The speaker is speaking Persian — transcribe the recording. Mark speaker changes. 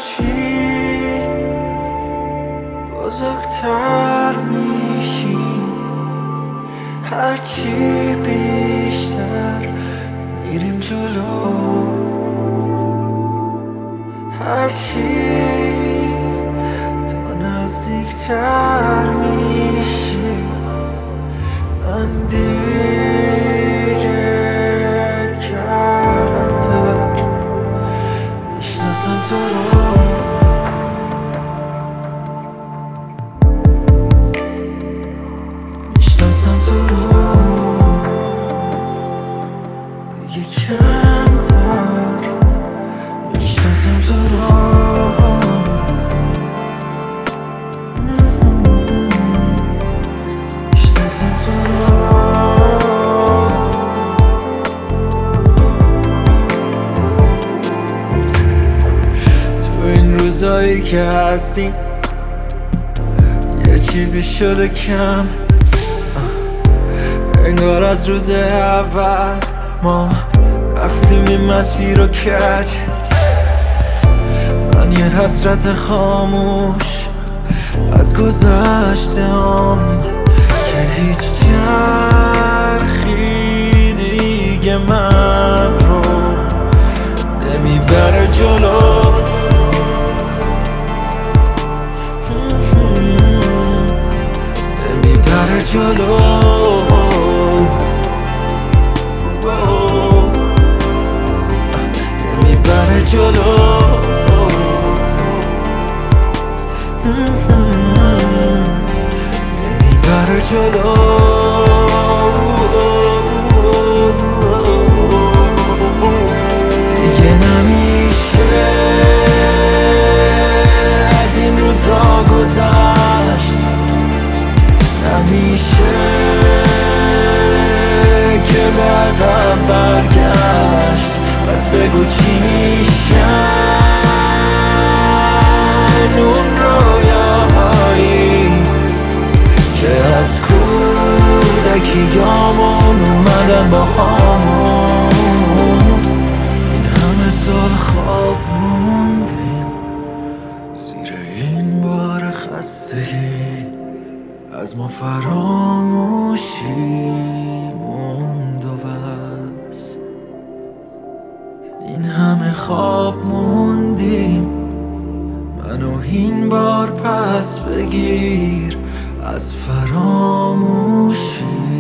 Speaker 1: هرچی بزرگتر میشیم، هرچی بیشتر میریم جلو، هرچی تا نزدیکتر میشی من دیگه کمتر میشناسم تو رو. میشناسم تو رو دیگه کمتر، میشناسم تو رو. میشناسم تو رو. تو این روزایی که هستیم یه چیزی شده کم، انگار از روز اول ما رفتیم این مسیر رو کج. من یه حسرت خاموش از گذشتم که هیچ چرخی دیگه من رو نمیبره جلو. نمیبره جلو. نمیبره جلو. نمیبره جلو. دیگه نمیشه از این روزا گذشت، نمیشه که به عقب برگشت. پس بگو چی میشن اون رویاهایی که از کودکیامون اومدن با همون. این همه سال خواب موندیم زیر این بار خستگی، از ما فراموشی موند و بس. این همه خواب موندیم، منو این بار پس بگیر از فراموشی.